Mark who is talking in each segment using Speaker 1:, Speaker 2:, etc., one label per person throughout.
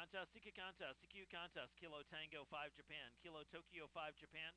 Speaker 1: CQ contest, Kilo Tango 5 Japan, Kilo Tokyo 5 Japan.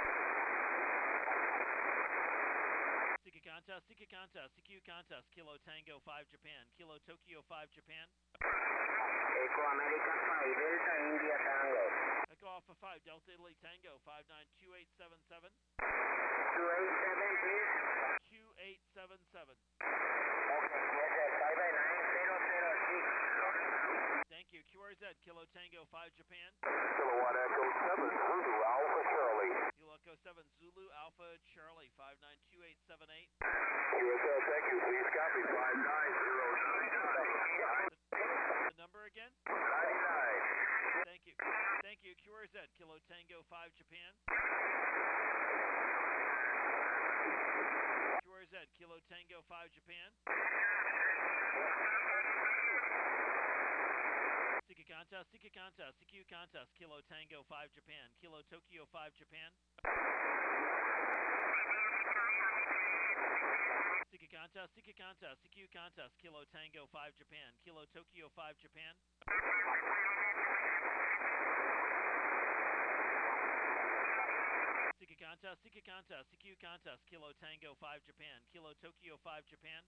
Speaker 1: CQ contest, CQ contest, Kilo Tango 5 Japan, Kilo Tokyo 5 Japan.
Speaker 2: Echo America 5, Delta India Tango.
Speaker 1: Echo Alpha 5, Delta Italy Tango, 592877.
Speaker 2: 287 please.
Speaker 1: 2877.
Speaker 2: Okay, yes sir, 5 by 9, 006.
Speaker 1: Thank you. QRZ, Kilo Tango 5 Japan.
Speaker 3: Kilowatt Echo 7, Zulu Alpha Charlie.
Speaker 1: Kilo Echo 7, Zulu Alpha Charlie, 592878.
Speaker 3: QSL, thank you. Please copy 59097.
Speaker 1: The number again?
Speaker 3: 99.
Speaker 1: Thank you. Thank you. QRZ, Kilo Tango 5 Japan. QRZ, Kilo Tango 5 Japan. CQ contest, CQ contest, Kilo Tango 5 Japan, Kilo Tokyo 5 Japan. CQ contest, Kilo Tango 5 Japan, Kilo Tokyo 5 Japan. CQ contest, Kilo Tango 5 Japan, Kilo Tokyo 5 Japan.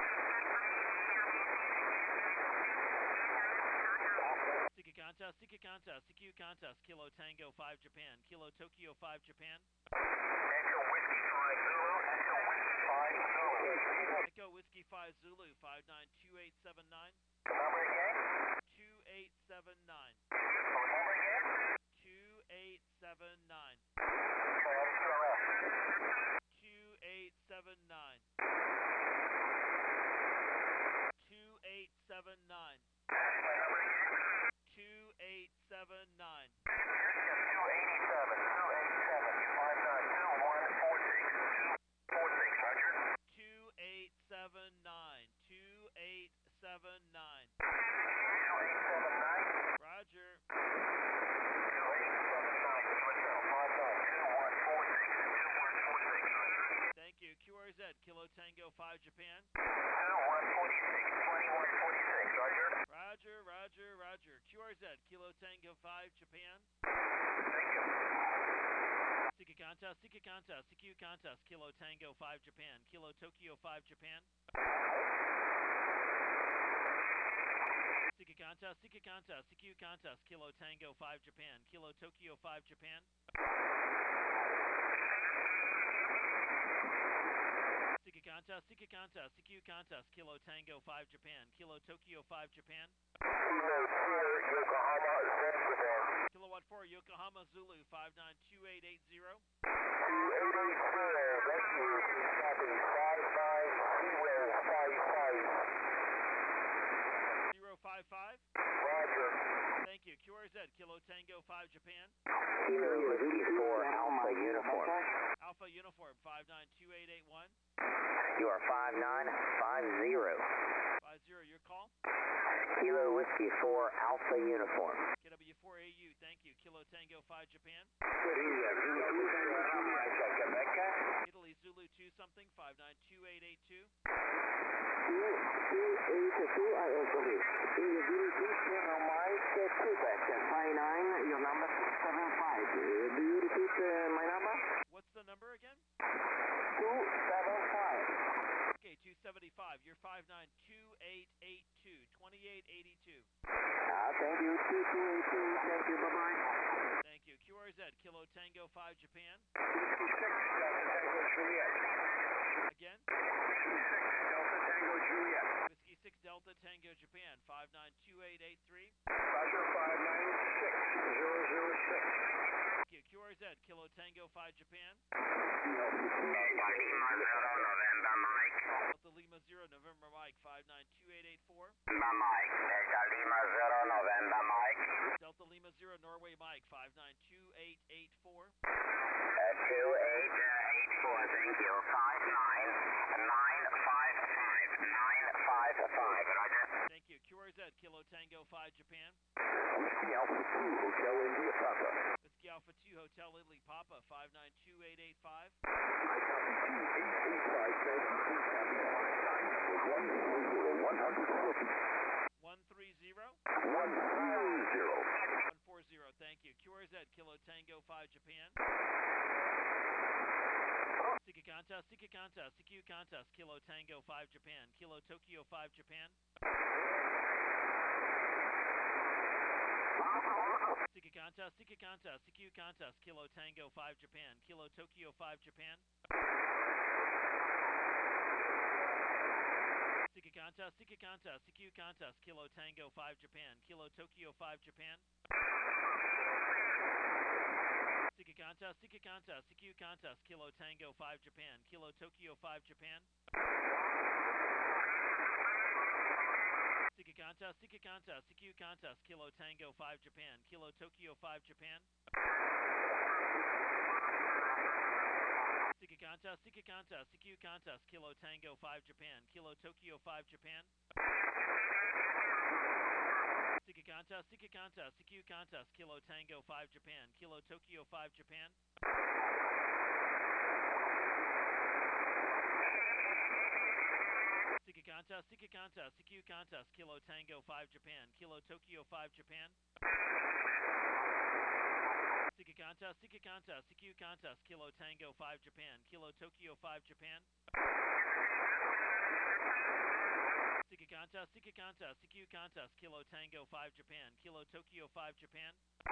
Speaker 1: CQ contest, Kilo Tango 5 Japan, Kilo Tokyo 5 Japan.
Speaker 3: Echo Whiskey 5 Zulu, Echo Whiskey 5 Zulu.
Speaker 1: Echo Whiskey 5 Zulu, 592879.
Speaker 3: Number again?
Speaker 1: 2879.
Speaker 3: Number again?
Speaker 1: 2879. 2879. 2879. 2879. 2879. 2879. Roger. Thank you. QRZ, Kilo Tango 5 Japan.
Speaker 3: 2146, 2146, Roger.
Speaker 1: Roger. QRZ, Kilo Tango 5 Japan.
Speaker 3: Thank you.
Speaker 1: CQ contest, Kilo Tango 5 Japan, Kilo Tokyo 5 Japan. CQ contest, Kilo Tango 5 Japan, Kilo Tokyo 5 Japan. CQ contest, Kilo Tango 5 Japan, Kilo Tokyo 5 Japan. Kilowatt 4, Yokohama Zulu, 592880. 055.
Speaker 3: Roger.
Speaker 1: Thank you. QRZ, Kilo Tango 5 Japan.
Speaker 2: Kilo Whiskey 4 Alpha Uniform.
Speaker 1: Alpha Uniform, 592881.
Speaker 2: You are 5950.
Speaker 1: 50, your call.
Speaker 2: Kilo Whiskey 4 Alpha Uniform.
Speaker 1: KW4AU, thank you. Kilo Tango 5 Japan. Italy Zulu 2 something, 592882.
Speaker 2: 282, I agree. Mike, Quebec, 59, your number 675. Do you repeat my number?
Speaker 1: What's the number again?
Speaker 2: 275.
Speaker 1: Okay, 275. You're 592882, 2882.
Speaker 2: Thank you, 2282. Thank you, bye-bye.
Speaker 1: Thank you. QRZ, Kilo Tango 5 Japan.
Speaker 3: Whiskey 6, Delta Tango Juliet.
Speaker 1: Again?
Speaker 3: Whiskey 6, Delta Tango Juliet.
Speaker 1: Whiskey 6 Delta Tango Japan, 592883.
Speaker 3: Roger, 596006.
Speaker 1: Thank you. QRZ, Kilo Tango 5 Japan.
Speaker 3: November Mike.
Speaker 1: Delta Lima 0 November Mike, 592884.
Speaker 3: Mike. Delta Lima 0 November Mike.
Speaker 1: Delta Lima 0 Norway Mike, 592884.
Speaker 3: 2884, thank you. 59955. Roger.
Speaker 1: Thank you. QRZ, Kilo Tango 5 Japan.
Speaker 3: Whiskey Alpha 2, Hotel India Papa.
Speaker 1: Whiskey Alpha 2 Hotel Italy Papa, 592885.
Speaker 3: I copy 2885, thank you. Please copy 130.
Speaker 1: 130.
Speaker 3: 130.
Speaker 1: Seeker contest, CQ contest, Kilo Tango 5 Japan, Kilo Tokyo 5 Japan. Seeker contest, CQ contest, Kilo Tango 5 Japan, Kilo Tokyo 5 Japan. Seeker contest, CQ contest, Kilo Tango 5 Japan, Kilo Tokyo 5 Japan. Seeker contest, CQ contest, Kilo Tango 5 Japan, Kilo Tokyo 5 Japan. Seeker contest, CQ contest, Kilo Tango 5 Japan, Kilo Tokyo 5 Japan. Seeker contest, CQ contest, Kilo Tango 5 Japan, Kilo Tokyo 5 Japan. Seeker contest, CQ contest, Kilo Tango 5 Japan, Kilo Tokyo 5 Japan. Seeker contest, CQ contest, Kilo Tango 5 Japan, Kilo Tokyo 5 Japan. Seeker contest, CQ contest, Kilo Tango 5 Japan, Kilo Tokyo 5 Japan. Seeker contest, CQ contest, Kilo Tango 5 Japan, Kilo Tokyo 5 Japan.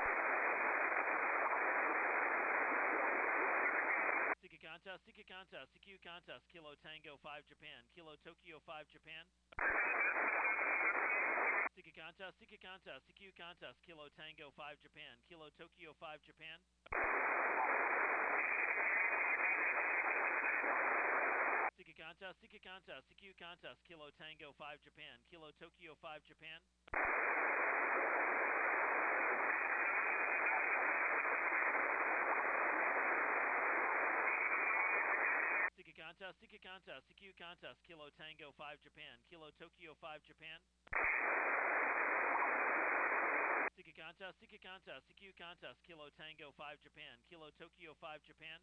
Speaker 1: Seeker contest, CQ contest, Kilo Tango 5 Japan, Kilo Tokyo 5 Japan. Seeker contest, CQ contest, Kilo Tango 5 Japan, Kilo Tokyo 5 Japan. Seeker contest, CQ contest, Kilo Tango 5 Japan, Kilo Tokyo 5 Japan. Seeker contest, CQ contest, Kilo Tango 5 Japan, Kilo Tokyo 5 Japan. Seeker contest, CQ contest, Kilo Tango 5 Japan, Kilo Tokyo 5 Japan.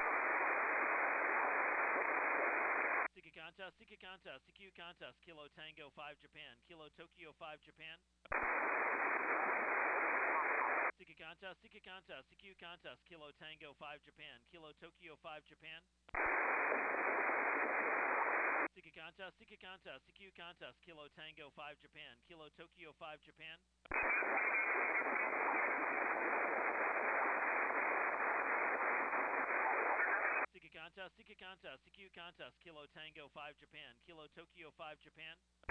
Speaker 1: Seeker contest, CQ contest, Kilo Tango 5 Japan, Kilo Tokyo 5 Japan. Seeker contest, CQ contest, Kilo Tango 5 Japan, Kilo Tokyo 5 Japan. Seeker contest, CQ contest, Kilo Tango 5 Japan, Kilo Tokyo 5 Japan. Seeker contest, CQ contest, Kilo Tango 5 Japan, Kilo Tokyo 5 Japan.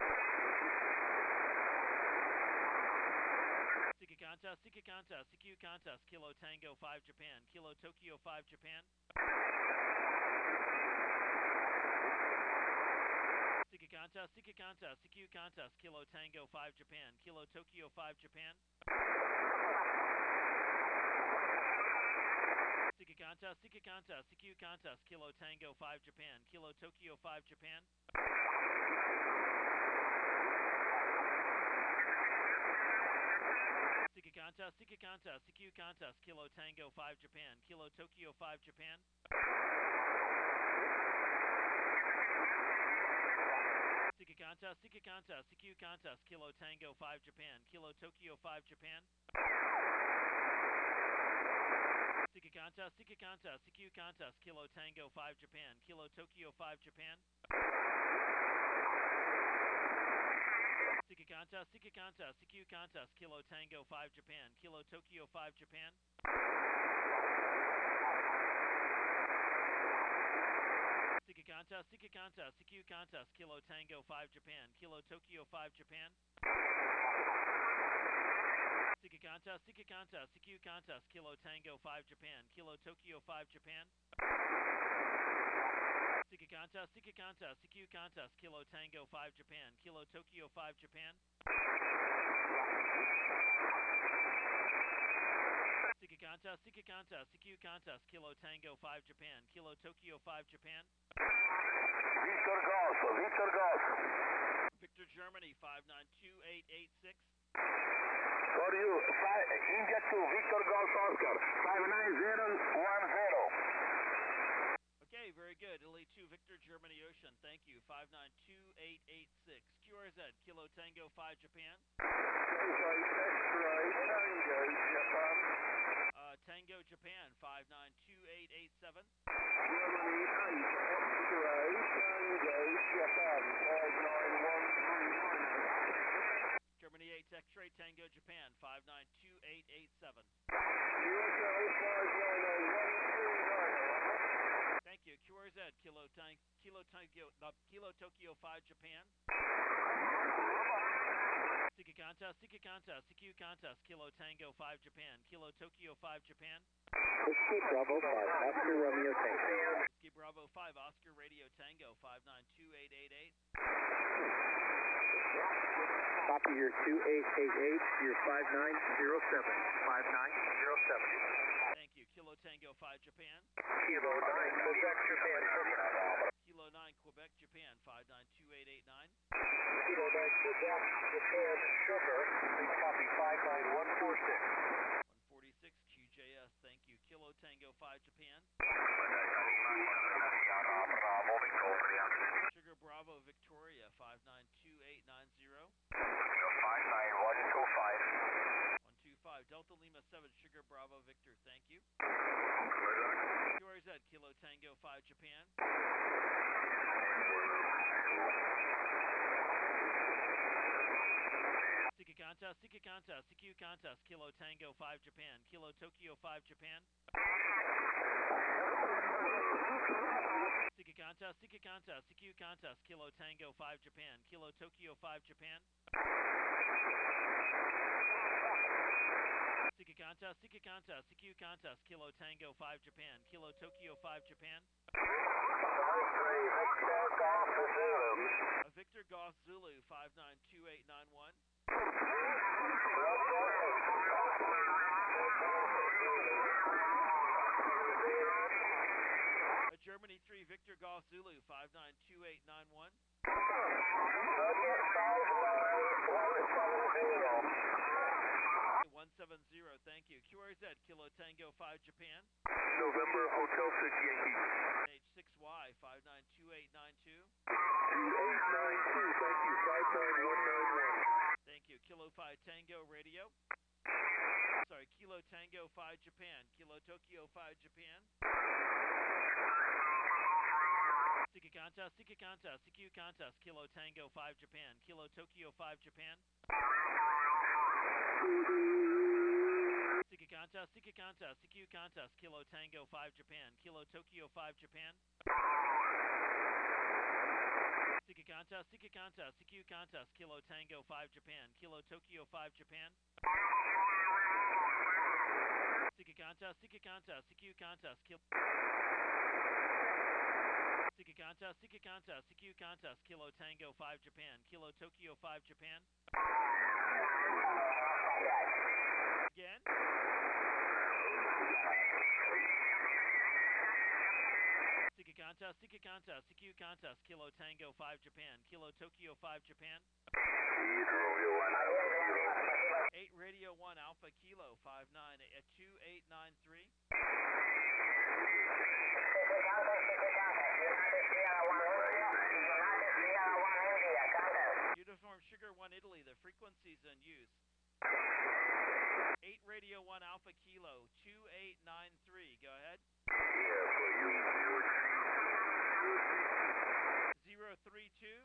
Speaker 1: Seeker contest, CQ contest, Kilo Tango 5 Japan, Kilo Tokyo 5 Japan. Seeker contest, CQ contest, Kilo Tango 5 Japan, Kilo Tokyo 5 Japan. Seeker contest, CQ contest, Kilo Tango 5 Japan, Kilo Tokyo 5 Japan. Seeker contest, CQ contest, Kilo Tango 5 Japan, Kilo Tokyo 5 Japan. Seeker contest, CQ contest, Kilo Tango 5 Japan, Kilo Tokyo 5 Japan. Seeker contest, CQ contest, Kilo Tango 5 Japan, Kilo Tokyo 5 Japan. Seeker contest, CQ contest, Kilo Tango 5 Japan, Kilo Tokyo 5 Japan. Seeker contest, CQ contest, Kilo Tango 5 Japan, Kilo Tokyo 5 Japan. Seeker contest, CQ contest, Kilo Tango 5 Japan, Kilo Tokyo 5 Japan. Seeker contest, CQ contest, Kilo Tango 5 Japan, Kilo Tokyo 5 Japan. Seeker contest, CQ contest, Kilo Tango 5 Japan, Kilo Tokyo 5 Japan.
Speaker 3: Victor Golf, Victor Golf.
Speaker 1: Victor Germany 592886.
Speaker 3: For you, India 2, Victor Golf Oscar, 59010.
Speaker 1: Okay, very good. Italy 2, Victor Germany Ocean. Thank you. 592886. QRZ, Kilo Tango 5 Japan.
Speaker 3: X-ray, Tango, Japan.
Speaker 1: Tango Japan 592887.
Speaker 3: Germany 8.
Speaker 1: X-Ray Tango Japan 592887. Thank you. QRZ Kilo Tokyo 5 Japan. CQ contest Kilo Tango 5 Japan, Kilo Tokyo 5 Japan.
Speaker 2: Whiskey Bravo 5, Oscar Romeo Tango.
Speaker 1: Whiskey Bravo 5 Oscar Radio Tango 592888.
Speaker 2: Copy your 2888, your 5907. 5907.
Speaker 1: Thank you. Kilo Tango 5 Japan.
Speaker 3: Kilo 9, Quebec, Japan.
Speaker 1: Kilo 9 Quebec, Japan 592889.
Speaker 3: Kilo 9, Quebec, Japan, Sugar. Copy 59146.
Speaker 1: 146 QJS, thank you. Kilo Tango 5 Japan. Sugar Bravo Victoria 592890. 125 Delta Lima 7 Sugar Bravo Victor, thank you. QRZ Kilo Tango 5 Japan. CQ contest Kilo Tango 5 Japan, Kilo Tokyo 5 Japan. CQ contest Kilo Tango 5 Japan, Kilo Tokyo 5 Japan. CQ contest Kilo Tango 5 Japan, Kilo Tokyo 5 Japan. Victor Golf Zulu 592891. Germany 3 Victor Golf Zulu 592891. 170, thank you. QRZ Kilo Tango 5 Japan.
Speaker 3: November Hotel 6 Yankee.
Speaker 1: Stage 6Y 592892.
Speaker 3: 2892, thank you. 59191.
Speaker 1: Thank you. Kilo 5 Tango Radio. Sorry, Kilo Tango 5 Japan, Kilo Tokyo 5 Japan. CQ contest Kilo Tango 5 Japan, Kilo Tokyo 5 Japan. CQ contest Kilo Tango 5 Japan, Kilo Tokyo 5 Japan. CQ contest Kilo Tango 5 Japan, Kilo Tokyo 5 Japan. CQ contest Kilo Tango 5 Japan, Kilo Tokyo 5 Japan. Again. CQ contest Kilo Tango 5 Japan, Kilo Tokyo 5 Japan. 8 Radio 1 Alpha Kilo 59 at 2893. Uniform Sugar 1 Italy, the frequencies in use. 8 Radio 1 Alpha Kilo 2893. Go ahead. 032.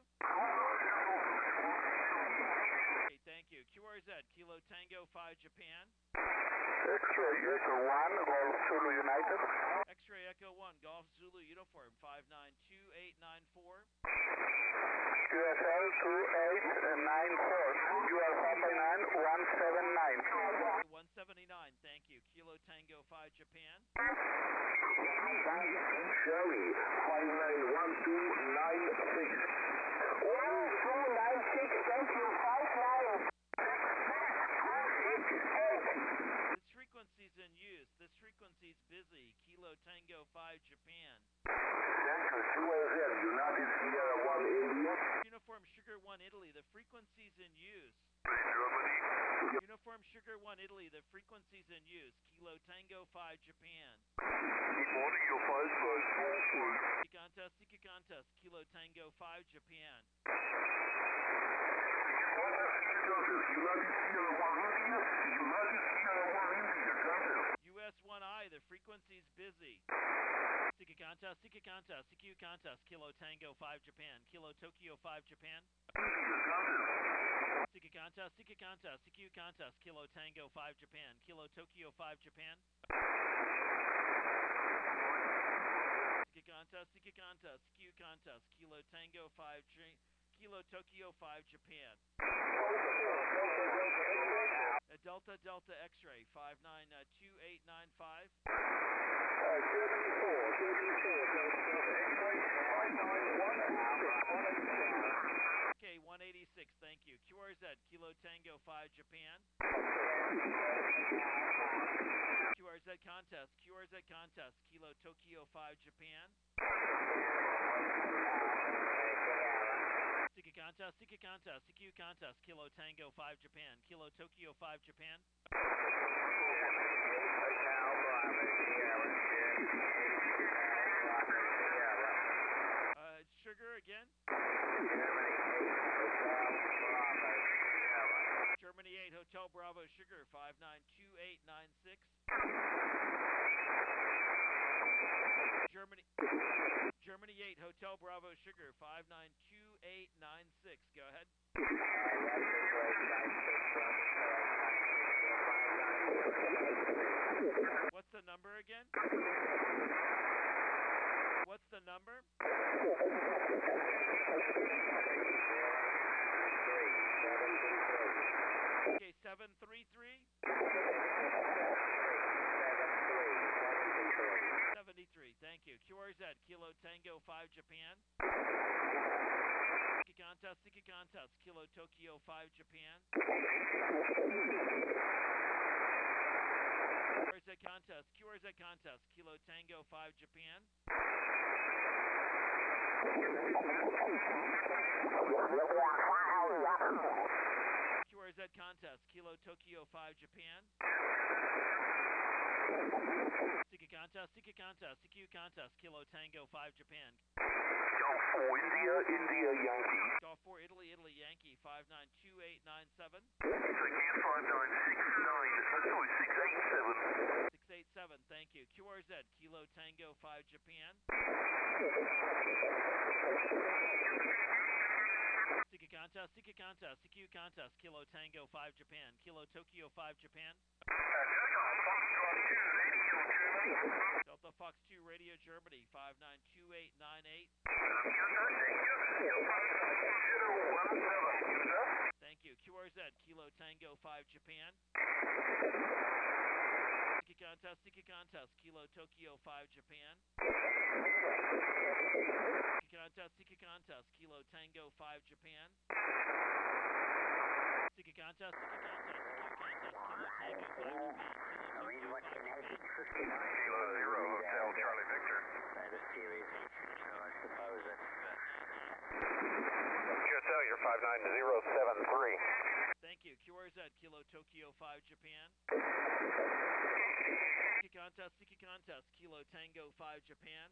Speaker 1: Okay, thank you. QRZ Kilo Tango 5 Japan.
Speaker 3: X-Ray Echo 1, Golf Zulu United.
Speaker 1: X-Ray Echo 1 Golf Zulu Uniform 592894.
Speaker 3: QSL 2894. You are Papa 9179.
Speaker 1: 179, thank you. Kilo Tango 5 Japan.
Speaker 3: Sherry 591296. 1296, thank you. 59.
Speaker 1: This frequency's in use. This frequency's busy. Kilo Tango 5 Japan.
Speaker 3: United Sierra 1 India.
Speaker 1: Uniform Sugar 1 Italy, the frequency's in use.
Speaker 3: Germany.
Speaker 1: Uniform Sugar 1 Italy, the frequency's in use. Kilo Tango 5 Japan.
Speaker 3: Morning, your 5
Speaker 1: CQ contest, Kilo Tango 5 Japan.
Speaker 3: United Sierra 1 India. United Sierra 1 India. Contest.
Speaker 1: US 1I, the frequency's busy. CQ contest, Kilo Tango 5 Japan, Kilo Tokyo 5 Japan. CQ Sika contest, CQ contest, Kilo Tango 5 Japan, Kilo Tokyo 5 Japan. Sika contest, CQ contest, Kilo Tango 5 Kilo Tokyo 5 Japan. Delta Delta X-ray 592895. Okay, 186, thank you. QRZ, Kilo Tango 5 Japan. QRZ contest, Kilo Tokyo 5 Japan. Sika contest, CQ contest, Kilo Tango 5 Japan, Kilo Tokyo 5 Japan. Sugar again. Germany 8, Hotel Bravo Sugar 592896. Germany 8, Hotel Bravo Sugar 592896. Go ahead. What's the number again? What's the number? Okay, 733? 73, thank you. QRZ, Kilo Tango 5 Japan. Sika contest, Kilo Tokyo 5 Japan. QRZ contest, Kilo Tango 5 Japan. QRZ contest, Kilo Tokyo 5 Japan. Sika contest, CQ contest, Kilo Tango 5 Japan.
Speaker 3: Golf 4 India, India Yankee.
Speaker 1: Golf 4 Italy, Italy Yankee 592897.
Speaker 3: Again 5969,
Speaker 1: 687, thank you. QRZ, Kilo Tango 5 Japan. Sika contest, CQ contest, Kilo Tango 5 Japan, Kilo Tokyo 5 Japan. Delta Fox 2 Radio Germany 592898. Thank you. QRZ, Kilo Tango 5 Japan. Sika contest, Kilo Tokyo 5 Japan. Sika contest, Kilo Tango 5 Japan. Sika contest, CQ contest, Kilo Tango 5 Japan, Kilo Tokyo 5 Japan.
Speaker 3: Kilo 0 Hotel Charlie Victor. QSL, you're 59073.
Speaker 1: Thank you. QRZ, Kilo Tokyo 5 Japan. Sika contest, Kilo Tango 5 Japan.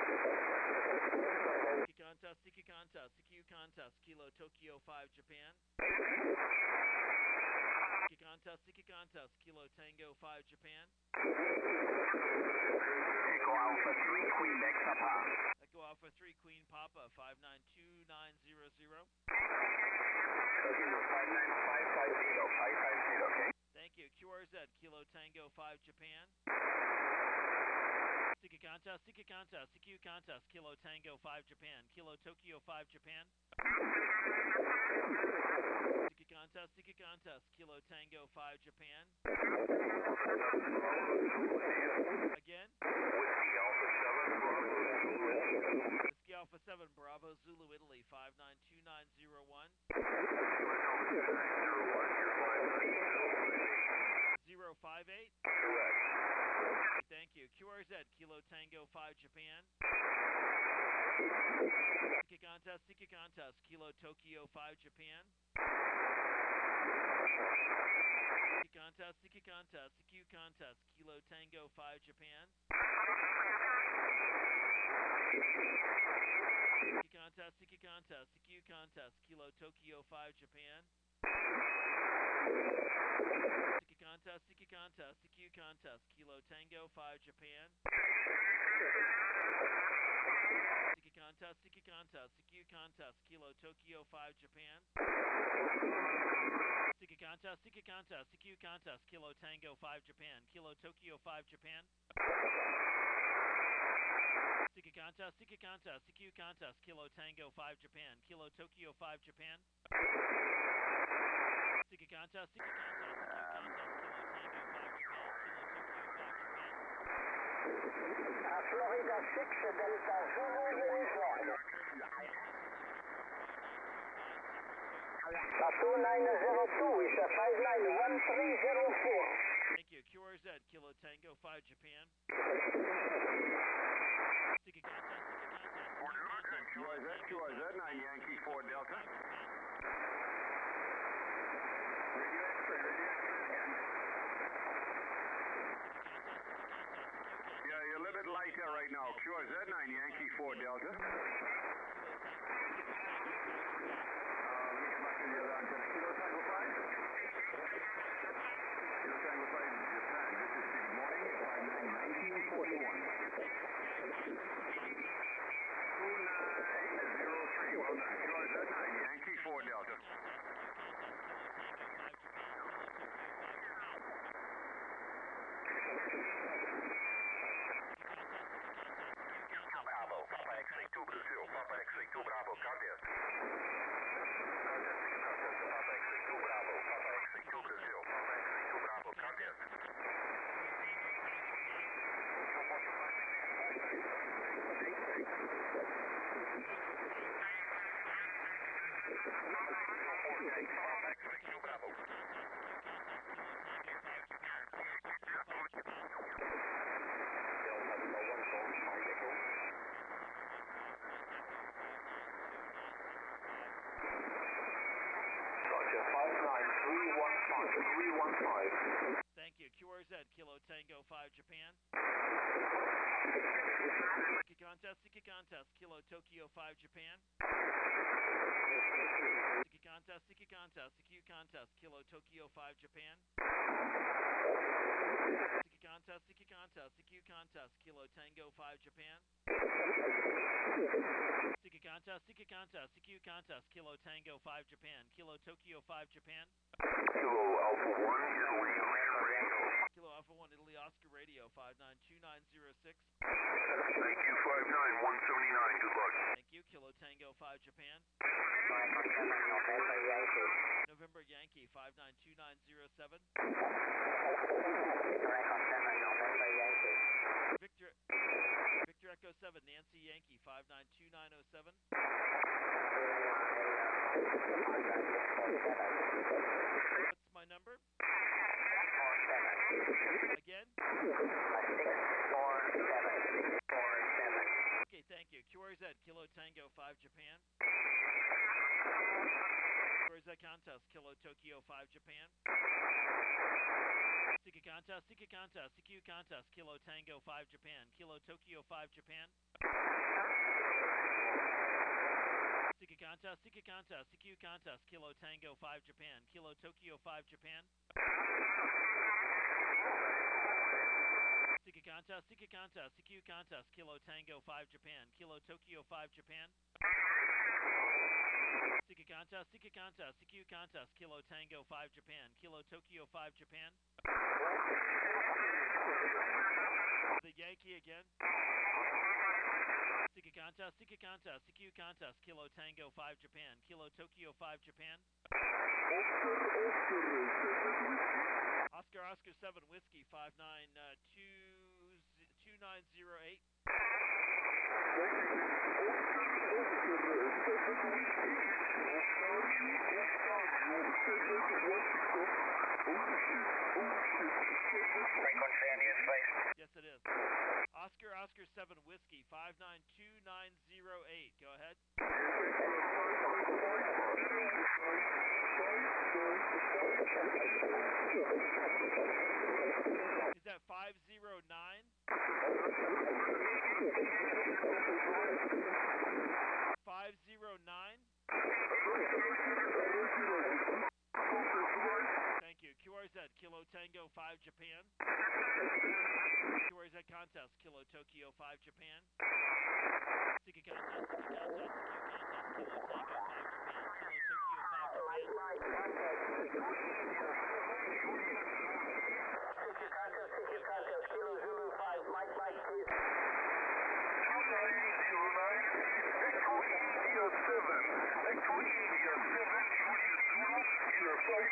Speaker 1: Sika contest, CQ contest, Kilo Tokyo 5 Japan. Sika contest, Kilo Tango 5 Japan.
Speaker 2: Echo Alpha 3 Queen Papa.
Speaker 1: Echo Alpha 3 Queen Papa 592900. Thank you. QRZ, Kilo Tango 5 Japan. Sika contest, CQ contest, Kilo Tango 5 Japan, Kilo Tokyo 5 Japan. Sika contest, Kilo Tango 5 Japan. Again. Whiskey Alpha 7 Bravo Zulu Italy 592901. 058. Thank you. QRZ, Kilo Tango 5 Japan. Sika contest, Kilo Tokyo 5 Japan. Sika contest, CQ contest, Kilo Tango 5 Japan. Sika contest, CQ contest, Kilo Tokyo 5 Japan. Sika contest, CQ contest, Kilo Tango 5 Japan. Sika contest, CQ contest, Kilo Tokyo 5 Japan. Siki contest, CQ contest, Kilo Tango 5 Japan, Kilo Tokyo 5 Japan. Siki contest, CQ contest, Kilo Tango 5 Japan, Kilo Tokyo 5 Japan. Siki contest, CQ contest, CQ contest, Kilo Tango 5 Japan, Kilo Tokyo 5 Japan.
Speaker 2: Florida 6, Delta Zulu uniform. 2902 is 591304.
Speaker 1: Thank you. QRZ, Kilo Tango 5 Japan. Siki contest,
Speaker 3: QRZ, 9 Yankee 4 Delta. Yeah, you're a little bit light here right now. QRZ, 9 Yankee 4 Delta. Let me come back to the other antenna. Kilo Tango 5? Kilo Tango 5 Japan. This is good morning. 591941. 2903. Well done. QRZ 9 Yankee 4 Delta.
Speaker 4: Bravo, Papa X-ray 2 Brazil, Papa X-ray 2 Bravo, contest. Papa X-ray 2 Bravo, Papa X-ray 2 Brazil, Papa X-ray 2 Bravo, contest.
Speaker 1: Thank you. QRZ, Kilo Tango 5 Japan. Siki contest, Kilo Tokyo 5 Japan. Siki contest, CQ contest, Kilo Tokyo 5 Japan. Siki contest, CQ contest, Kilo Tango 5 Japan. Siki contest, CQ contest, Kilo Tango 5 Japan, Kilo Tokyo 5 Japan.
Speaker 3: Kilo Alpha 1, Italy, Oscar Radio.
Speaker 1: Kilo Alpha 1, Italy, Oscar Radio, 592906.
Speaker 3: Thank you, 59179, good luck.
Speaker 1: Thank you. Kilo Tango 5 Japan. November Yankee, 592907. Victor Echo 7, Nancy Yankee, 592907. What's my number? Again? 64747. Okay, thank you. QRZ, Kilo Tango 5 Japan. QRZ contest, Kilo Tokyo 5 Japan. Siki contest, CQ contest, Kilo Tango 5 Japan, Kilo Tokyo 5 Japan. Siki contest, CQ contest, Kilo Tango 5 Japan, Kilo Tokyo 5 Japan. Siki contest, CQ contest, Kilo Tango 5 Japan, Kilo Tokyo 5 Japan. Siki contest, CQ contest, Kilo Tango 5 Japan, Kilo Tokyo 5 Japan. The Yankee again. Siki contest, CQ contest, Kilo Tango 5 Japan, Kilo Tokyo 5 Japan. Oscar 7 Whiskey 592908.
Speaker 4: Frequency on your space.
Speaker 1: Yes, it is. Oscar 7 Whiskey 592908. Go ahead. Is that 509? 509? Thank you. QRZ, Kilo Tango 5 Japan. QRZ contest, Kilo Tokyo 5 Japan. Siki contest, Kilo Tango 5 Japan, Kilo Tokyo 5 Japan.
Speaker 2: Kilo Zulu 5, Mike, please.
Speaker 3: Julia India 9, Echo India 7, Echo India 7, Julia Zulu, you're flight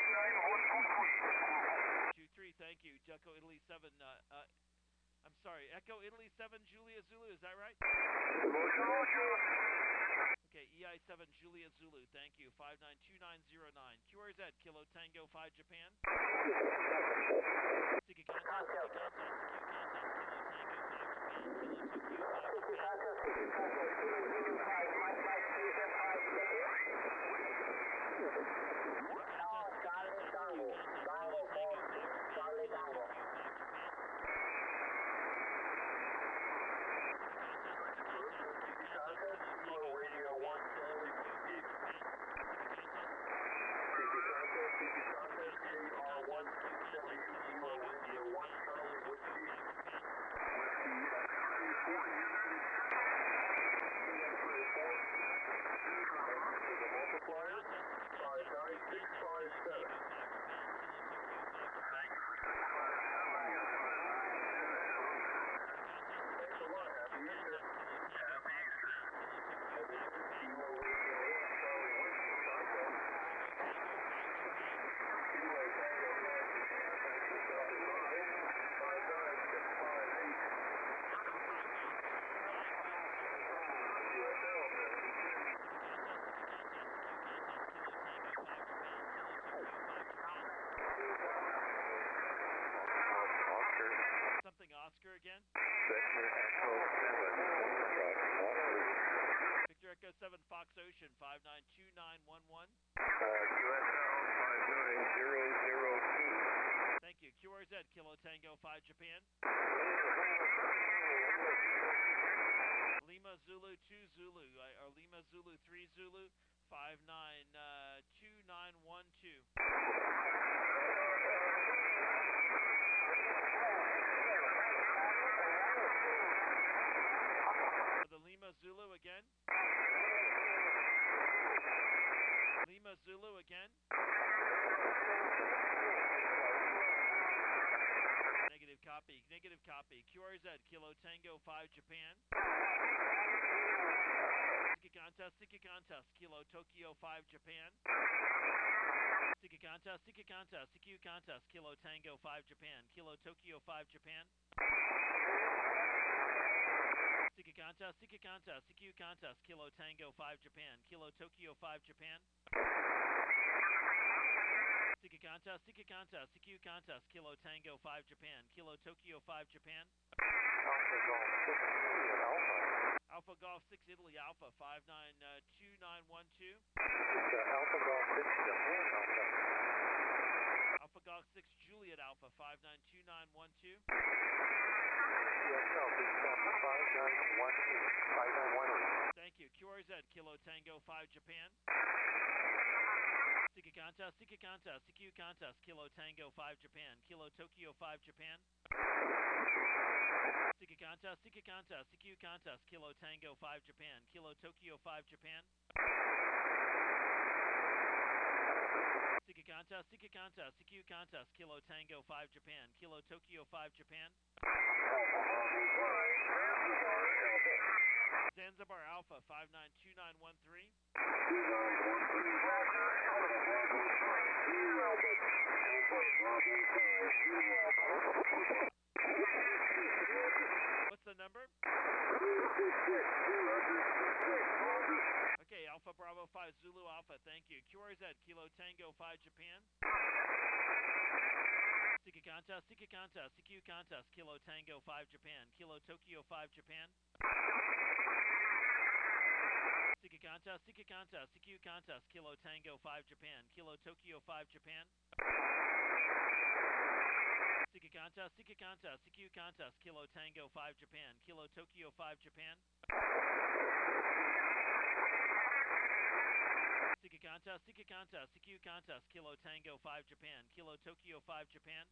Speaker 3: 9123.
Speaker 1: 23, thank you. Echo Italy 7, I'm sorry, Echo Italy 7, Julia Zulu, is that right?
Speaker 3: Roger, Roger.
Speaker 1: Okay, EI 7, Julia Zulu, thank you. 592909. QRZ, Kilo Tango 5, Japan. Sika contest, Kilo Tango 5, Japan. Kilo Tokyo 5, Japan. Oscar again.
Speaker 4: Victor Echo 7,
Speaker 1: Victor Echo 7, Fox Ocean 592911.
Speaker 4: USL 5900T.
Speaker 1: Thank you. QRZ, Kilo Tango 5, Japan. Lima Zulu 2 Zulu, or Lima Zulu 3 Zulu 592912. For the Lima Zulu again. Lima Zulu again. Negative copy. Negative copy. QRZ, Kilo Tango 5, Japan. Sika contest, Kilo Tokyo 5, Japan. Sika contest, CQ contest, Kilo Tango 5, Japan. Kilo Tokyo 5, Japan. Sika contest, CQ contest, Kilo Tango 5, Japan. Kilo Tokyo 5, Japan. Sika contest, CQ contest, Kilo Tango 5, Japan. Kilo Tokyo 5, Japan. Alpha Golf 6 Italy Alpha 592912.
Speaker 4: Alpha Golf 6 Japan Alpha.
Speaker 1: Alpha Golf 6 Juliet Alpha 592912.
Speaker 4: USL Alpha 5918.
Speaker 1: Thank you. QRZ, Kilo Tango 5, Japan. Sika contest, CQ contest, Kilo Tango 5, Japan. Kilo Tokyo 5, Japan. Sika contest, CQ contest, Kilo Tango 5, Japan. Kilo Tokyo 5, Japan. Sika contest, CQ contest, Kilo Tango 5, Japan. Kilo Tokyo 5, Japan. Zanzibar Alpha 592913. What's the number? Okay, Alpha Bravo 5 Zulu Alpha, thank you. QRZ, Kilo Tango 5, Japan. Sika contest, CQ contest, Kilo Tango 5, Japan. Kilo Tokyo 5, Japan. Sika contest, CQ contest, Kilo Tango 5, Japan. Kilo Tokyo 5, Japan. Sika contest, CQ contest, Kilo Tango 5, Japan. Kilo Tokyo 5, Japan. Sika contest, CQ contest, Kilo Tango 5, Japan. Kilo Tokyo 5, Japan.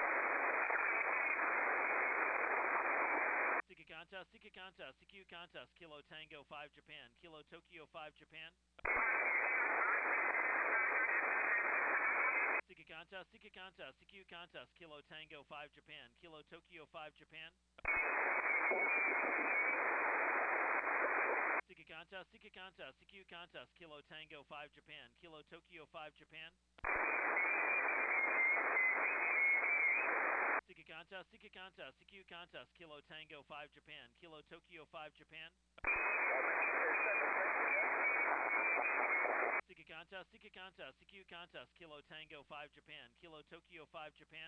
Speaker 1: Sika contest, CQ contest, Kilo Tango 5, Japan. Kilo Tokyo 5, Japan. Sika contest, Sika contest, CQ contest, Kilo Tango 5 Japan, Kilo Tokyo 5 Japan. Sika contest, CQ contest, Kilo Tango 5 Japan, Kilo Tokyo 5 Japan. Sika contest, CQ contest, Kilo Tango 5 Japan, Kilo Tokyo 5 Japan. Sika contest, CQ contest, Kilo Tango 5 Japan, Kilo Tokyo 5 Japan.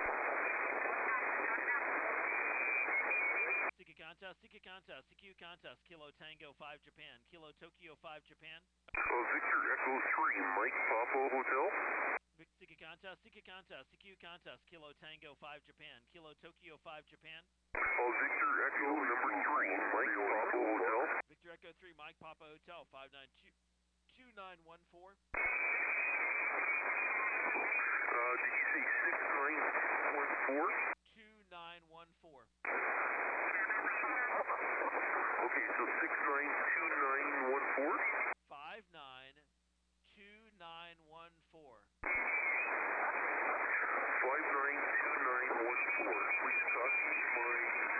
Speaker 1: Sika contest, CQ contest, Kilo Tango 5 Japan, Kilo Tokyo 5 Japan.
Speaker 3: Victor Echo 3, Mike Papa Hotel.
Speaker 1: Sika contest, CQ contest, Kilo Tango 5 Japan, Kilo Tokyo 5 Japan.
Speaker 3: Victor Echo number 3, Mike Papa Hotel.
Speaker 1: Victor Echo 3, Mike Papa Hotel, 592-2914.
Speaker 3: Did you say 6914?
Speaker 1: 2914.
Speaker 3: Okay, so 692914?
Speaker 1: 592914.
Speaker 3: 592914. Please talk to my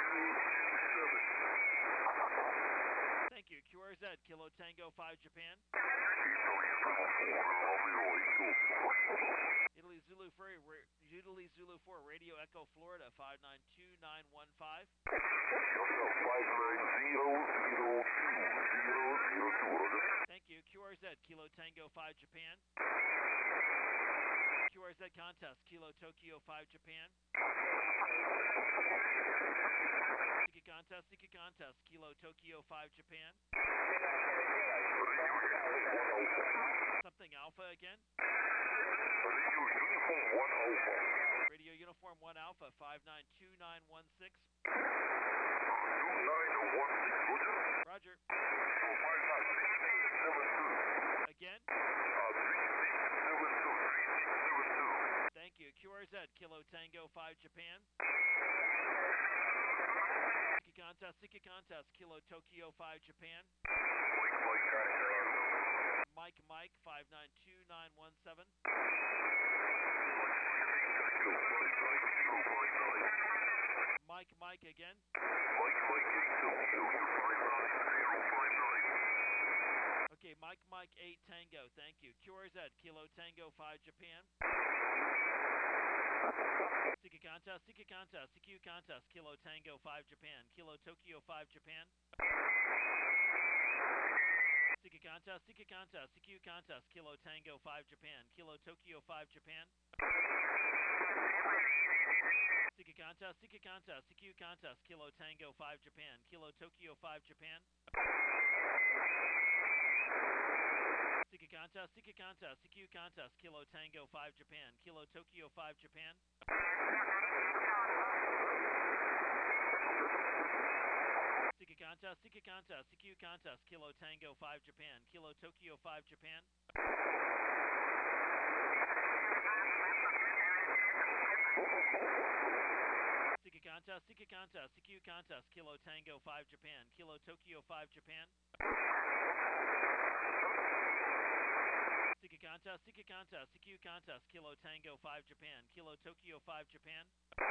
Speaker 3: 027.
Speaker 1: Thank you. QRZ, Kilo Tango 5 Japan. Italy Zulu 4, Radio Echo Florida, 592915. Thank you. QRZ, Kilo Tango 5 Japan. QRZ contest, Kilo Tokyo 5 Japan. Sika contest, Kilo Tokyo 5 Japan. Something Alpha again. Radio Uniform 1 Alpha, 592916. Roger. Again. Thank you. QRZ, Kilo Tango 5 Japan. Sika contest, Kilo Tokyo 5 Japan. Mike 592917. Mike again. Okay, Mike 8 Tango, thank you. QRZ, Kilo Tango 5 Japan. Sika contest, CQ contest, Kilo Tango 5 Japan, Kilo Tokyo 5 Japan. Sika contest, CQ contest, Kilo Tango 5 Japan, Kilo Tokyo 5 Japan. Sika contest, CQ contest, Kilo Tango 5 Japan, Kilo Tokyo 5 Japan. Sika contest, CQ contest, Kilo Tango 5 Japan, Kilo Tokyo 5 Japan. Sika contest, CQ contest, Kilo Tango 5 Japan, Kilo Tokyo 5 Japan. Sika contest, CQ contest, Kilo Tango 5 Japan, Kilo Tokyo 5 Japan. Sika contest, CQ contest, Kilo Tango 5 Japan, Kilo Tokyo 5 Japan.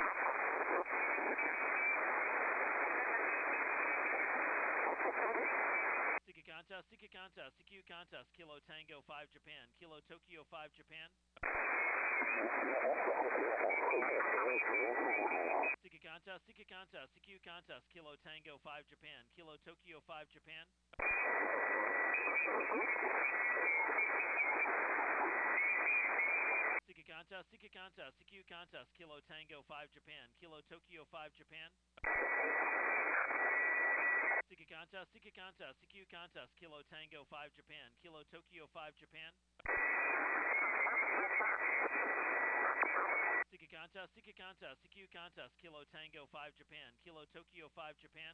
Speaker 1: Sika contest, CQ contest, Kilo Tango 5 Japan, Kilo Tokyo 5 Japan. Sika contest, CQ contest, Kilo Tango 5 Japan, Kilo Tokyo 5 Japan. Sika contest, CQ contest, Kilo Tango 5 Japan, Kilo Tokyo 5 Japan. Sika contest, CQ contest, Kilo Tango 5 Japan, Kilo Tokyo 5 Japan. Sika contest, CQ contest, Kilo Tango 5 Japan, Kilo Tokyo 5 Japan.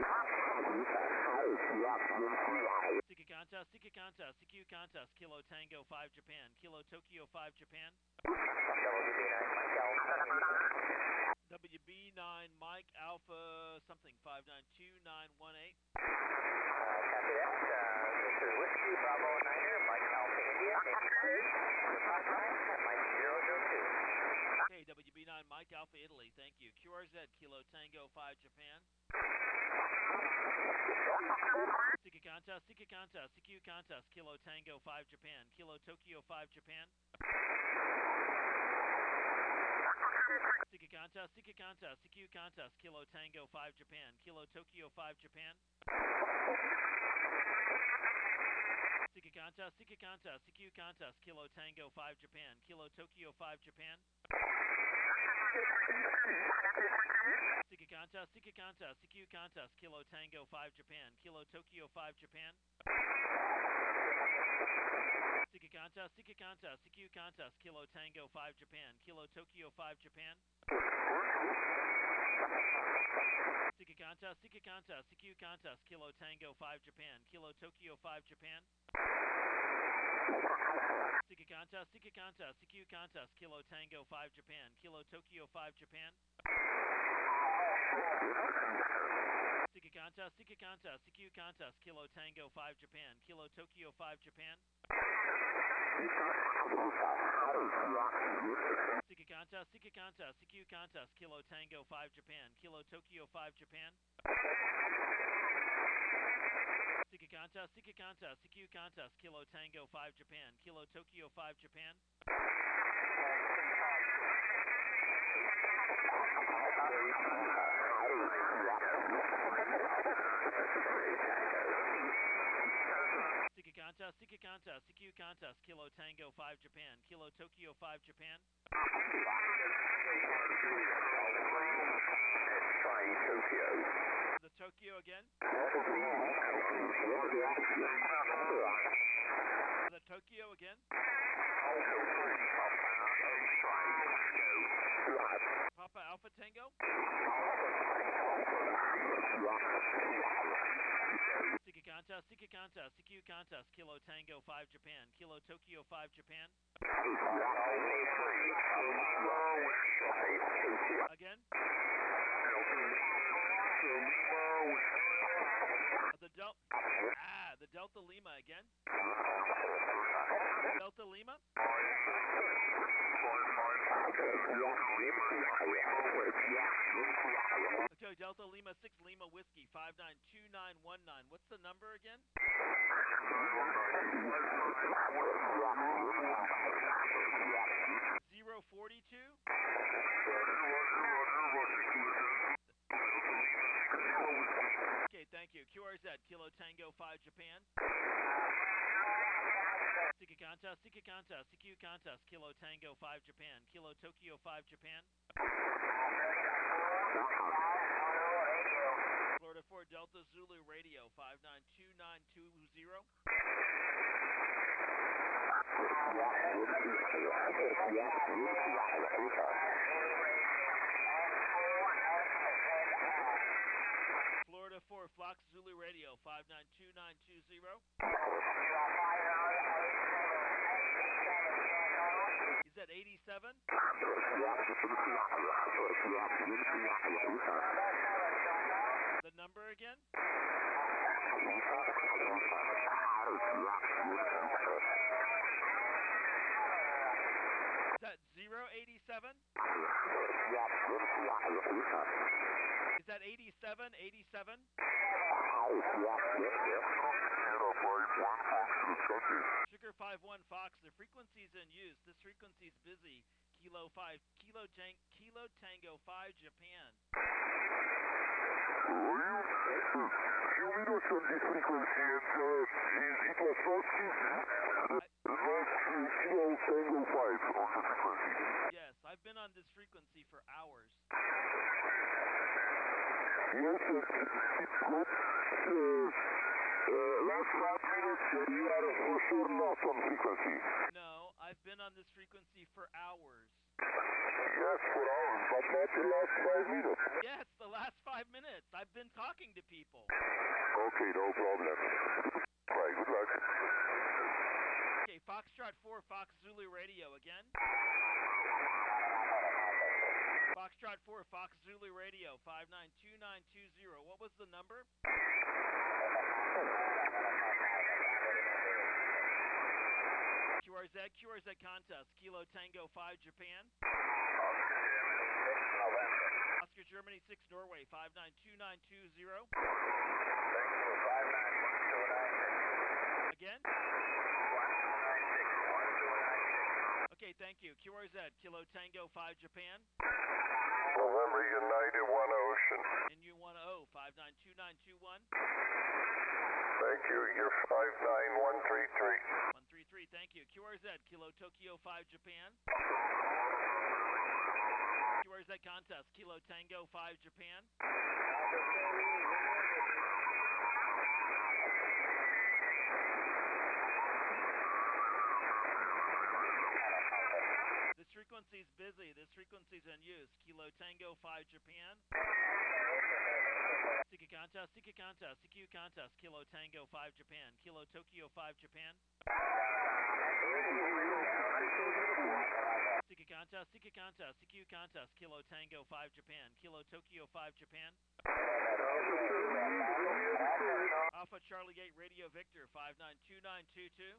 Speaker 1: Sika contest, CQ contest, Kilo Tango 5 Japan, Kilo Tokyo 5 Japan. WB9 Mike Alpha something 592918.
Speaker 2: Copy that. This is Whiskey Bravo 9er, Mike Alpha India, Mike 002.
Speaker 1: WB9 Mike Alpha Italy, thank you. QRZ Kilo Tango 5 Japan. Sika contest, CQ contest, Kilo Tango 5 Japan, Kilo Tokyo 5 Japan. Sika contest, CQ contest, Kilo Tango 5 Japan, Kilo Tokyo 5 Japan. Sika contest, CQ contest, Kilo Tango 5 Japan, Kilo Tokyo 5 Japan. Sika contest, CQ contest, Kilo Tango 5 Japan, Kilo Tokyo 5 Japan. Sika contest, CQ contest, Kilo Tango 5 Japan, Kilo Tokyo 5 Japan. Sika contest, CQ contest, Kilo Tango 5 Japan, Kilo Tokyo 5 Japan. Sika contest, CQ contest, Kilo Tango 5 Japan, Kilo Tokyo 5 Japan. Sika contest, CQ contest, Kilo Tango 5 Japan, Kilo Tokyo 5 Japan. Sika contest, CQ contest, Kilo Tango 5 Japan, Kilo Tokyo 5 Japan. Sika contest, CQ contest, Kilo Tango 5 Japan, Kilo Tokyo 5 Japan. Sika contest, CQ contest, Kilo Tango 5 Japan, Kilo Tokyo 5 Japan. The Tokyo again. The Tokyo again. Papa Alpha Tango. Sika contest, CQ contest, Kilo Tango 5 Japan, Kilo Tokyo 5 Japan. Again. The Delta Lima again. Delta Lima. Okay, Delta Lima 6 Lima Whiskey 592919. What's the number again? 042. Okay, thank you. QRZ Kilo Tango 5 Japan. Sika contest, CQ contest, Kilo Tango 5 Japan, Kilo Tokyo 5 Japan. Florida 4 Delta Zulu Radio 592920. Florida 4 Fox Zulu Radio 592920. Is that 87? The number again? Is that 087? Is that 87? 87? Sugar 51 Fox, the frequency's in use. This frequency's busy. Kilo Tango 5 Japan. Yes, I've been on this frequency for hours.
Speaker 3: Yes, last 5 minutes you are for sure not on frequency.
Speaker 1: No, I've been on this frequency for hours.
Speaker 3: Yes, for hours, but not the last 5 minutes.
Speaker 1: Yes, the last 5 minutes. I've been talking to people.
Speaker 3: Okay, no problem. Right, good luck.
Speaker 1: Okay, Foxtrot 4 Fox Zulu Radio again. Foxtrot 4 Fox Zulu Radio 592920. What was the number? QRZ contest, Kilo Tango 5 Japan. Oscar Germany 6 Norway 592920. Again? Okay, thank you. QRZ, Kilo Tango 5 Japan.
Speaker 3: November United 1 Ocean.
Speaker 1: NU10 592921.
Speaker 3: Thank you, you're 59133.
Speaker 1: 133, thank you. QRZ, Kilo Tokyo 5 Japan. QRZ contest, Kilo Tango 5 Japan. This frequency's busy. This frequency's in use. Kilo Tango 5 Japan. CQ contest, CQ contest, Kilo Tango 5 Japan. Kilo Tokyo 5 Japan. CQ contest, CQ contest, Kilo Tango 5 Japan. Kilo Tokyo 5 Japan. Alpha Charlie 8 Radio Victor 592922.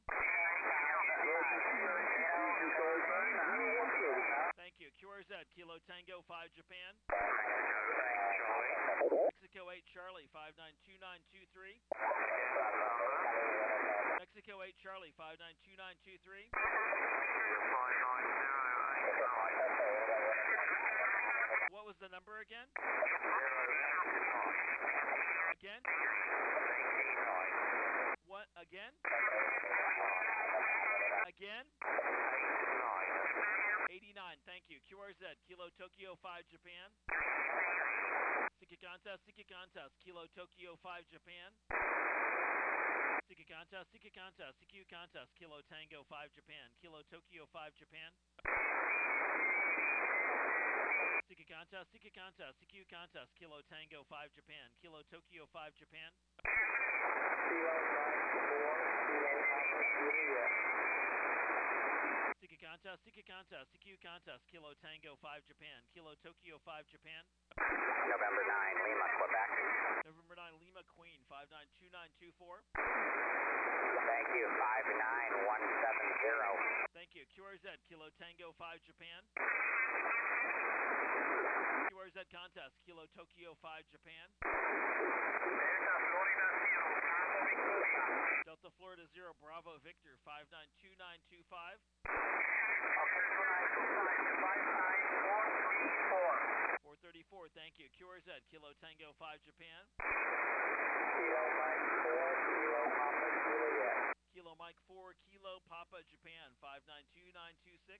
Speaker 1: Thank you. QRZ, Kilo Tango 5 Japan. Mexico 8 Charlie 592923. Mexico 8 Charlie 592923. What was the number again? Again? What again? Again? 89, thank you. QRZ, Kilo Tokyo 5 Japan. CQ contest, Kilo Tokyo 5 Japan. CQ contest, Kilo Tango 5 Japan. Kilo Tokyo 5 Japan. CQ contest, Kilo Tango 5 Japan. Kilo Tokyo 5 Japan. CQ contest, Kilo Tango 5 Japan. Kilo Tokyo 5 Japan.
Speaker 2: November 9, Lima, Quebec.
Speaker 1: November 9, Lima, Queen, 592924.
Speaker 2: Thank you, 59170.
Speaker 1: Thank you. QRZ, Kilo Tango 5 Japan. QRZ contest, Kilo Tokyo 5 Japan. Delta Florida 0 Bravo Victor 592925. 434, thank you. QRZ, Kilo Tango 5 Japan. Kilo Mike 4, Kilo Papa Japan 592926.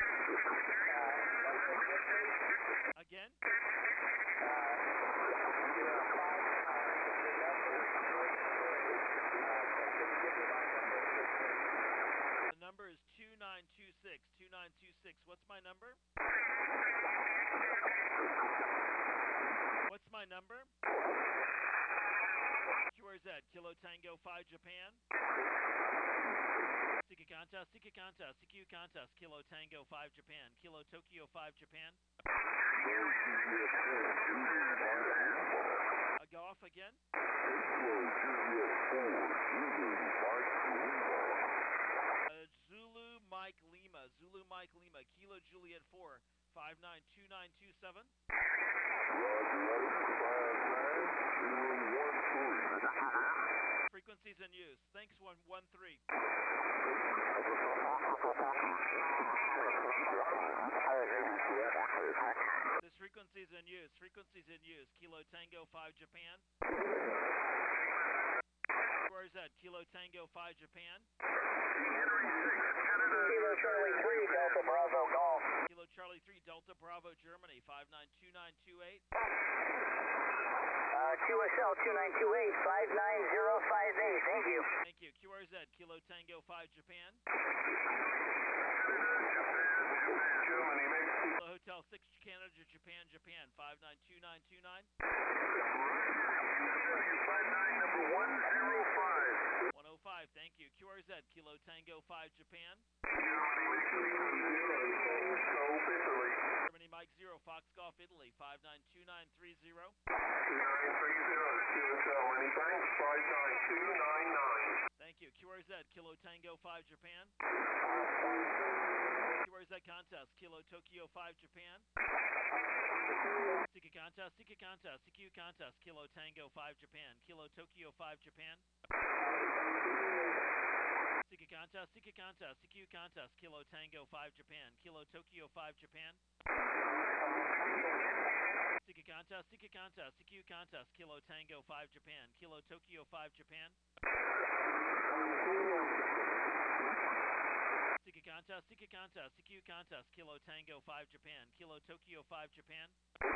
Speaker 1: Again? The number is 2926. 2926. What's my number? What's my number? QRZ, Kilo Tango 5 Japan. CQ contest, Kilo Tango 5 Japan. Kilo Tokyo 5 Japan. A golf again? Zulu Mike Lima. Zulu Mike Lima. Kilo Juliet 4. 592927. Frequencies in use. Thanks, 113. This frequency's in use. Frequencies in use. Kilo Tango 5 Japan. Where is that? Kilo Tango 5 Japan.
Speaker 2: Kilo Charlie 3, Delta Bravo Golf.
Speaker 1: Kilo Charlie 3, Delta Bravo Germany 592928.
Speaker 2: QSL 2928 59058. Thank you.
Speaker 1: Thank you. QRZ, Kilo Tango 5 Japan.
Speaker 3: Germany, Mexico.
Speaker 1: Kilo Hotel 6 Canada, Japan, Japan 592929.
Speaker 3: 59 number
Speaker 1: 105, thank you. QRZ, Kilo Tango 5 Japan. Germany Mike 0, Fox Golf Italy 592930.
Speaker 3: 2930, QSL, many thanks, 59299.
Speaker 1: Thank you. QRZ, Kilo Tango 5 Japan. QRZ contest, Kilo Tokyo 5 Japan. CQ contest, CQ contest, Kilo Tango 5 Japan, Kilo Tokyo 5 Japan. CQ contest, CQ contest, Kilo Tango 5 Japan, Kilo Tokyo 5 Japan. CQ contest, CQ contest, Kilo Tango 5 Japan, Kilo Tokyo 5 Japan. CQ contest, CQ contest, Kilo Tango 5 Japan, Kilo Tokyo 5 Japan.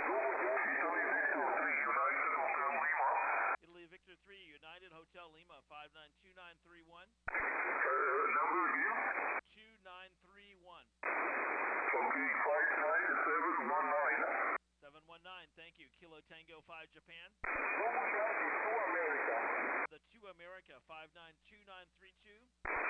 Speaker 1: Italy Victor 3, United Hotel Lima 592931.
Speaker 3: Number again?
Speaker 1: 2931.
Speaker 3: Okay, 59719.
Speaker 1: 719, thank you. Kilo Tango 5 Japan.
Speaker 3: America.
Speaker 1: The 2 America 592932.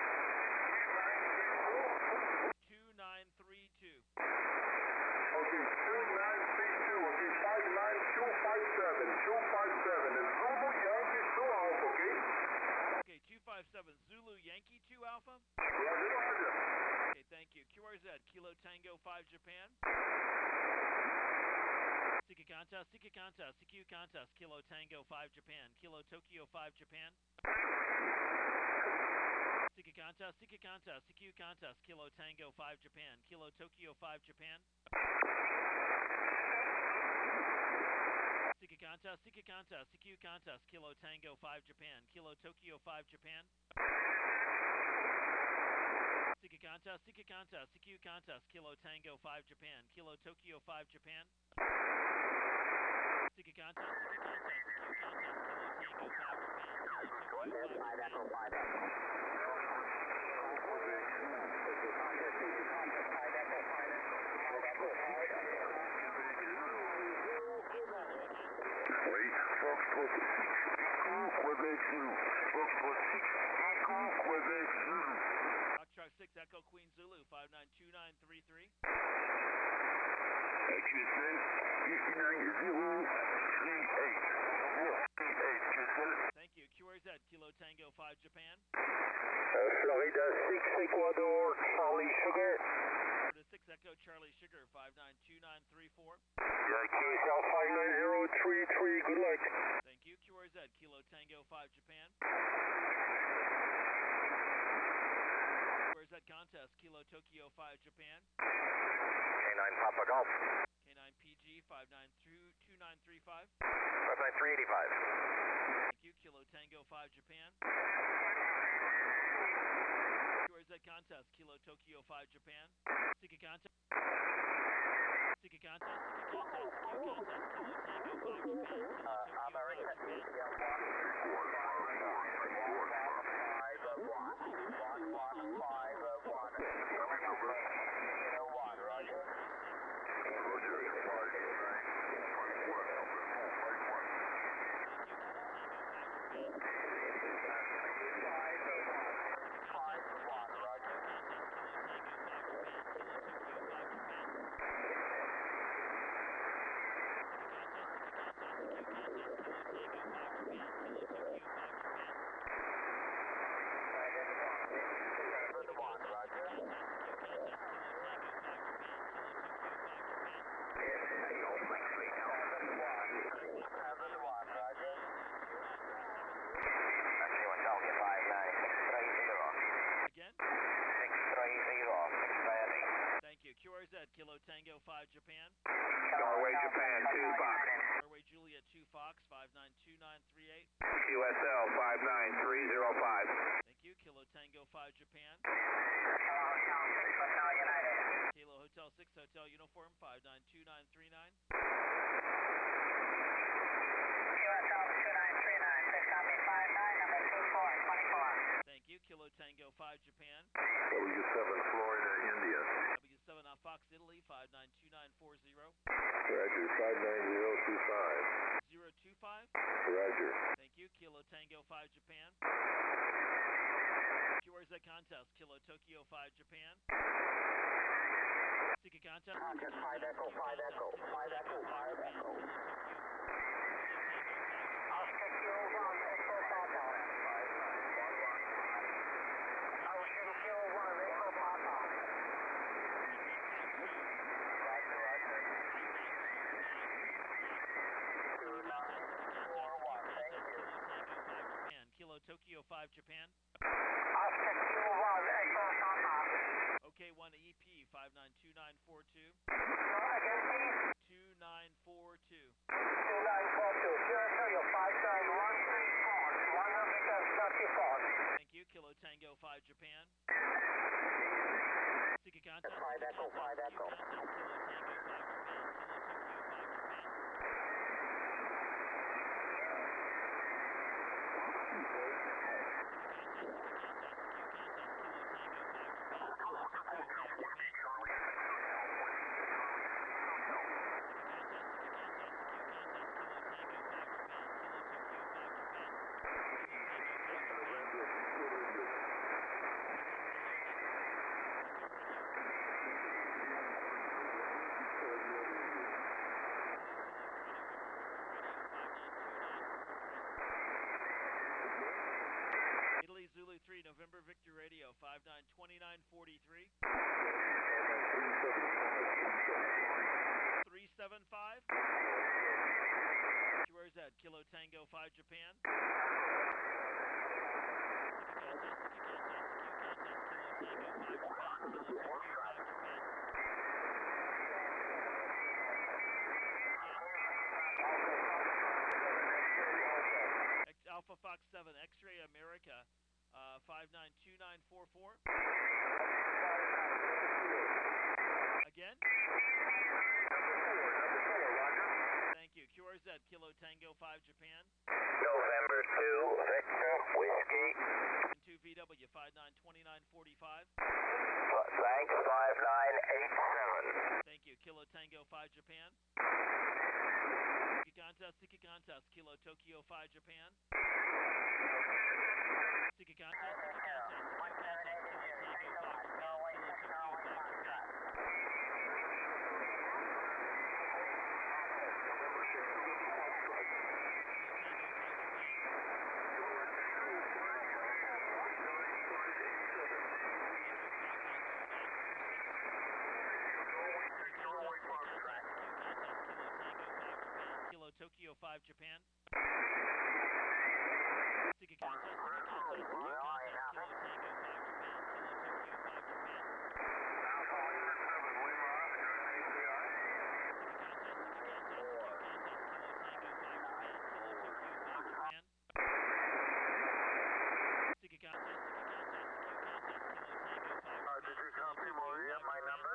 Speaker 1: 2932.
Speaker 3: Okay, 2932. Okay, 59257. 257. It's Zulu Yankee 2 Alpha, okay?
Speaker 1: Okay, 257 Zulu Yankee 2 Alpha.
Speaker 3: Roger, roger.
Speaker 1: Okay, thank you. QRZ Kilo Tango 5 Japan. CQ contest, CQ contest, CQ contest, Kilo Tango 5 Japan, Kilo Tokyo 5 Japan. CQ contest, CQ contest, CQ contest, Kilo Tango 5 Japan, Kilo Tokyo 5 Japan. CQ contest, CQ contest, CQ contest, Kilo Tango 5 Japan, Kilo Tokyo 5 Japan. CQ contest, CQ contest, CQ contest, Kilo Tango 5 Japan, Kilo Tokyo 5 Japan. CQ contest, CQ contest, CQ contest, Kilo Tango 5 Japan, Kilo Tokyo 5 Japan.
Speaker 3: Wait, Foxtrot 6, Echo, Quebec Zulu. Foxtrot 6, Echo, Quebec Zulu.
Speaker 1: Foxtrot 6 Echo Queen Zulu 592933.
Speaker 3: QSL 59038. 38, QSL.
Speaker 1: Thank you. QRZ Kilo Tango 5 Japan.
Speaker 3: Florida 6, Ecuador, Charlie Sugar.
Speaker 1: Florida 6 Echo Charlie Sugar 592934.
Speaker 3: QSL 59033, good luck.
Speaker 1: Thank you. QRZ Kilo Tango 5 Japan. QRZ contest Kilo Tokyo 5 Japan.
Speaker 4: K9 Papa Golf.
Speaker 1: K9 PG 5922935.
Speaker 4: 59385.
Speaker 1: Thank you. Kilo Tango 5 Japan. QRZ contest Kilo Tokyo 5 Japan. CQ contest. CQ contest. CQ contest. CQ contest. Kilo Tango 5 Japan. Kilo Tokyo 5 Japan. Thank you. QRZ Kilo Tango 5 Japan.
Speaker 4: Norway, Japan, 2 Fox.
Speaker 1: Norway Juliet 2 Fox 592938.
Speaker 4: QSL 59305.
Speaker 1: Thank you. Kilo Tango 5 Japan. Kilo Hotel 6 Hotel Uniform 592939. Thank you. Kilo Tango 5 Japan.
Speaker 3: W7 Florida, India.
Speaker 1: W7 Fox Italy 592940.
Speaker 3: Roger, 59025.
Speaker 1: 025.
Speaker 3: Roger.
Speaker 1: Thank you. Kilo Tango 5 Japan. QRZ contest Kilo Tokyo 5 Japan. CQ contest. CQ contest. CQ contest. Kilo Tango 5 Japan. Kilo Tokyo. Kilo Tango 5 Japan. Tokyo 5 Japan.
Speaker 3: Oscar Q1, Echo Papa.
Speaker 1: OK1 EP 592942.
Speaker 3: Again, please.
Speaker 1: 2942.
Speaker 3: 2942. Sierra Kilo 59134. 1
Speaker 1: Thank you. Kilo Tango 5 Japan. Seeking contest.
Speaker 3: 5 Echo, 5 Echo.
Speaker 1: Kilo Tango 5 Japan. Kilo Tokyo 5 Japan. Italy Zulu 3 November Victor Radio 592943. 375. QRZ Kilo Tango 5 Japan. Alpha Fox 7 X-Ray America 592944. Again? Thank you. QRZ Kilo Tango 5 Japan.
Speaker 3: November 2, Victor, Whiskey.
Speaker 1: 2 VW 592945.
Speaker 3: Thanks, 5987.
Speaker 1: Thank you. Kilo Tango 5 Japan. Siki contest, Kilo Tokyo 5 Japan. Siki contest, Kilo Tango 5 Japan. Kilo Tokyo 5 Japan. Kilo Tokyo 5 Japan. Siki contest, Kilo Tango 5 Japan. Kilo Tokyo 5 Japan. Siki contest, Kilo Tango 5 Japan.
Speaker 3: Did you copy Maria, my number?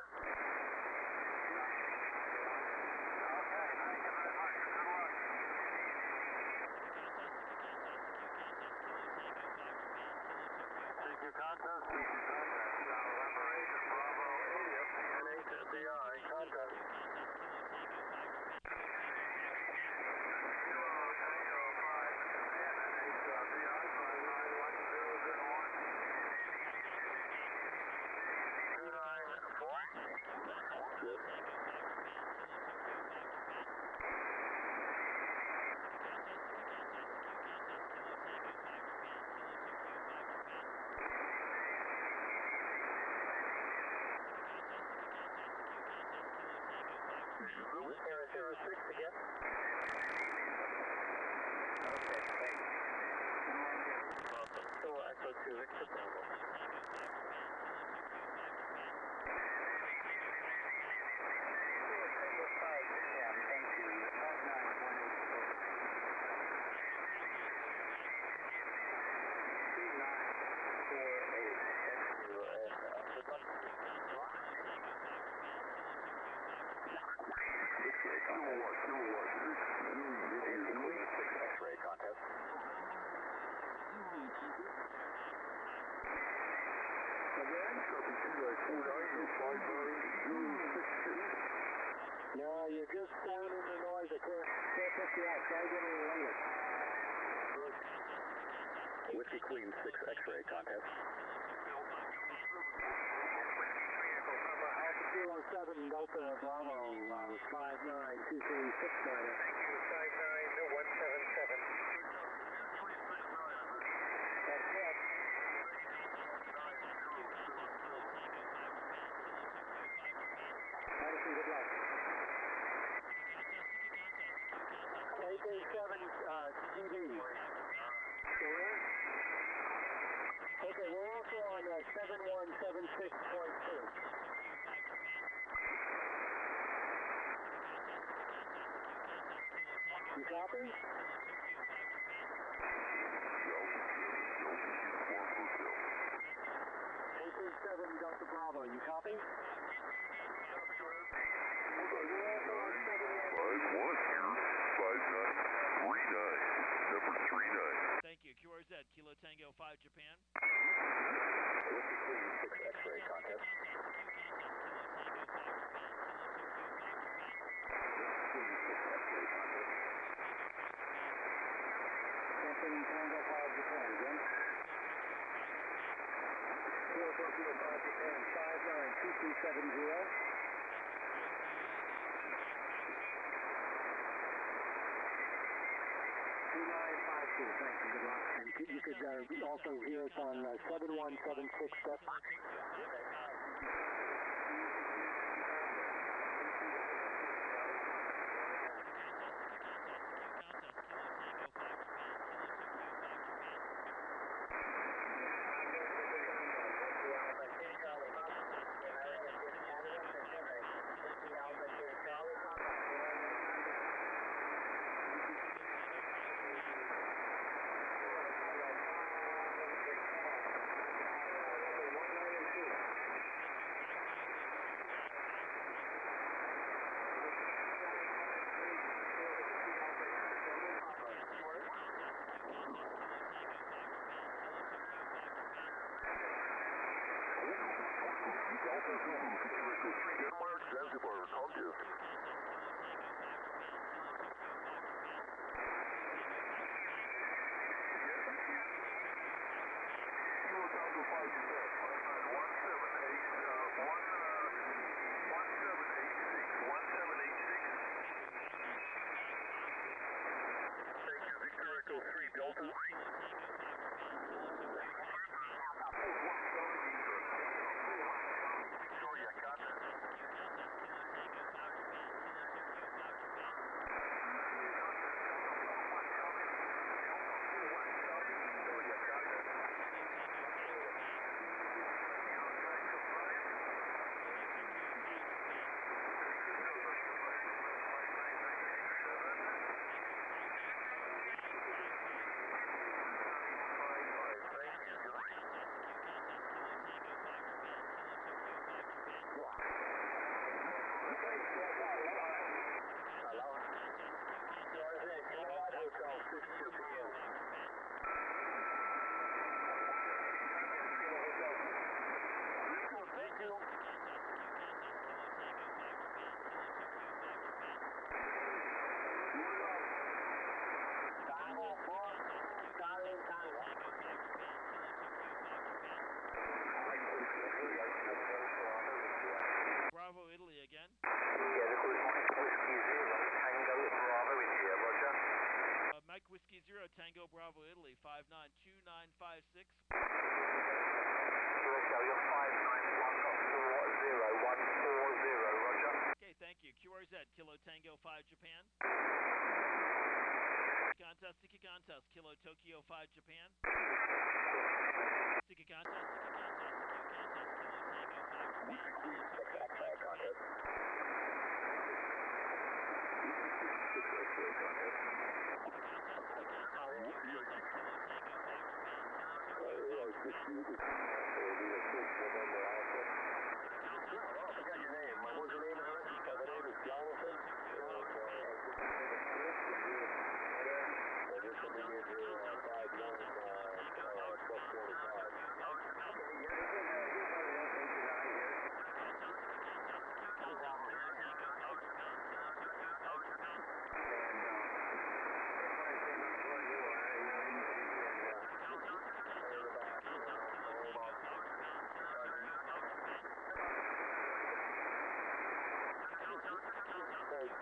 Speaker 3: No, you're just sounding the noise. I can't pick you out. Try getting later. Whiskey Queen 6 X-ray contest. Alpha Kilo 7 Delta Bravo 592369. 59177. That's it. Madison, good luck. AK7 TV. Still there?
Speaker 2: You copy?
Speaker 3: Delta 7, Delta Bravo, you copy?
Speaker 2: 5-1,
Speaker 1: Thank you. QRZ, Kilo Tango 5 Japan.
Speaker 3: Whiskey Queen 6 X-ray contest. Captain Tango 5 Japan again. Kilo Tokyo 5 Japan 592370. 2952, thank you, good luck. And you could also hear us on 71767.
Speaker 1: Bravo, Italy again.
Speaker 3: Yeah, this was Whiskey 0, Tango Bravo India, roger.
Speaker 1: Mike Whiskey 0, Tango Bravo, Italy, 592956.
Speaker 3: Roger, you're 59140, roger.
Speaker 1: Okay, thank you. QRZ, Kilo Tango 5 Japan. Siki contest, Kilo Tokyo 5 Japan. Siki contest, Kilo Tango 5 Japan, Kilo Tokyo 5 Japan. Siki contest, Kilo Tango 5 Japan, Kilo Tokyo 5 Japan.